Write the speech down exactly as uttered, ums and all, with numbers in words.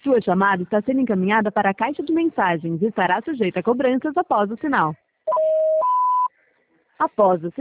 Sua chamada está sendo encaminhada para a caixa de mensagens e estará sujeita a cobranças após o sinal. Após o sinal.